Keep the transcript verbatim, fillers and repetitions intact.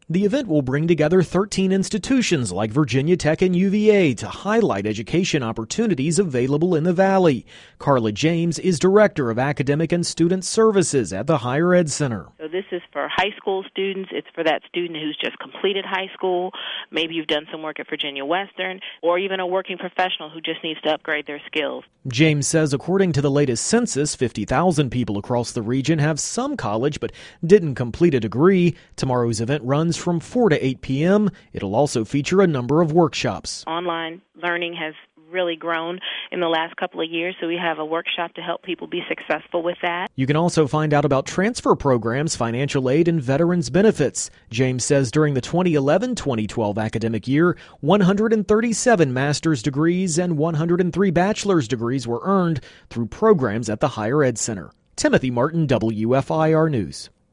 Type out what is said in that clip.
The event will bring together thirteen institutions like Virginia Tech and U V A to highlight education opportunities available in the Valley. Carla James is Director of Academic and Student Services at the Higher Ed Center. So this is for high school students. It's for that student who's just completed high school. Maybe you've done some work at Virginia Western, or even a working professional who just needs to upgrade their skills. James says according to the latest census, fifty thousand people across the region have some college but didn't complete a degree. Tomorrow's event runs from four to eight p.m. It'll also feature a number of workshops. Online learning has really grown in the last couple of years, so we have a workshop to help people be successful with that. You can also find out about transfer programs, financial aid, and veterans benefits. James says during the twenty eleven twenty twelve academic year, one hundred thirty-seven master's degrees and one hundred three bachelor's degrees were earned through programs at the Higher Ed Center. Timothy Martin, W F I R News.